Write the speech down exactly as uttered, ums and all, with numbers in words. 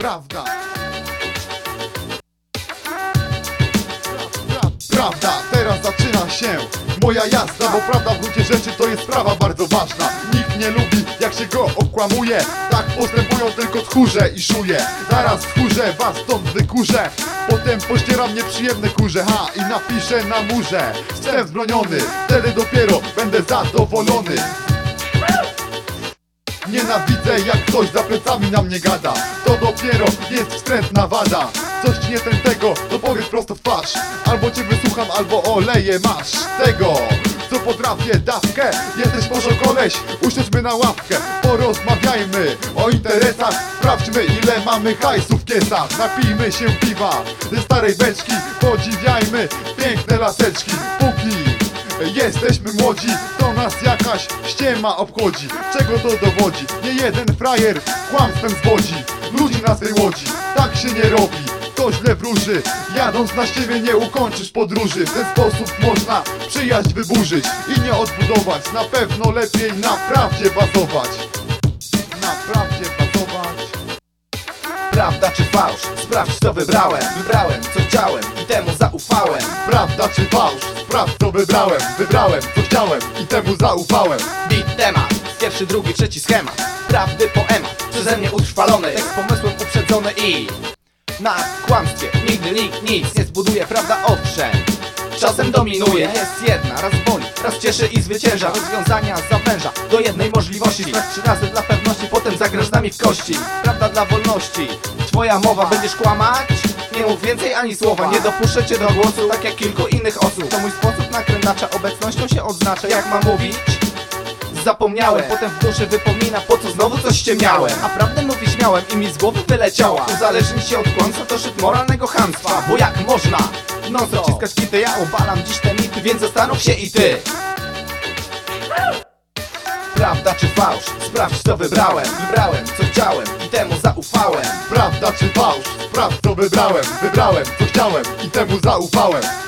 prawda. Prawda, teraz zaczyna się moja jazda, bo prawda w gruncie rzeczy to jest sprawa bardzo ważna. Nikt nie lubi jak się go okłamuje. Tak postępują tylko tchórze i szuje. Zaraz tchórze was stąd wykurzę. Potem pościeram nieprzyjemne kurze, ha, i napiszę na murze wstęp zbroniony. Wtedy dopiero będę zadowolony. Nienawidzę jak ktoś za plecami na mnie gada. To dopiero jest wstrętna wada. Coś ci nie ten tego, to powiedz prosto w twarz. Albo cię wysłucham, albo oleję masz tego, co potrafię dawkę. Jesteś może koleś, usiądźmy na ławkę. Porozmawiajmy o interesach. Sprawdźmy ile mamy hajsu w kiesach. Napijmy się piwa ze starej beczki. Podziwiajmy piękne laseczki. Póki jesteśmy młodzi, to nas jakaś ściema obchodzi. Czego to dowodzi? Nie jeden frajer kłamstwem zwodzi ludzi na tej łodzi. Tak się nie robi, to źle wróży. Jadąc na siebie nie ukończysz podróży. W ten sposób można przyjaźń wyburzyć i nie odbudować. Na pewno lepiej na prawdzie bazować. Na prawdzie bazować. Prawda czy fałsz? Sprawdź co wybrałem. Wybrałem co chciałem i temu zaufałem. Prawda czy fałsz? Sprawdź co wybrałem. Wybrałem co chciałem i temu zaufałem. Beat temat, pierwszy, drugi, trzeci schemat. Prawdy poemat, przeze mnie utrwalony. Tekst pomysłem uprzedzony i na kłamstwie nigdy nikt nic nie zbuduje. Prawda owszem czasem dominuje. Jest jedna, raz boli, raz cieszy i zwycięża. Rozwiązania zawęża do jednej możliwości. Sprawdź trzy razy dla pewności, potem zagrasz z nami w kości. Prawda dla wolności, twoja mowa. Będziesz kłamać? Nie mów więcej ani słowa. Nie dopuszczę cię do głosu, tak jak kilku innych osób. To mój sposób nakręcacza, obecnością się odznacza. Jak mam mówić? Zapomniałem, potem w duszy wypomina, po co znowu coś ściemniałem. A prawdę mówić miałem i mi z głowy wyleciała. Uzależnić się od kłamstwa to szczyt moralnego chamstwa. Bo jak można non stop ciskać kity? Ja obalam dziś te mity, więc zastanów się i ty. Prawda czy fałsz? Sprawdź co wybrałem. Wybrałem co chciałem i temu zaufałem. Prawda czy fałsz? Sprawdź co wybrałem. Wybrałem co chciałem i temu zaufałem.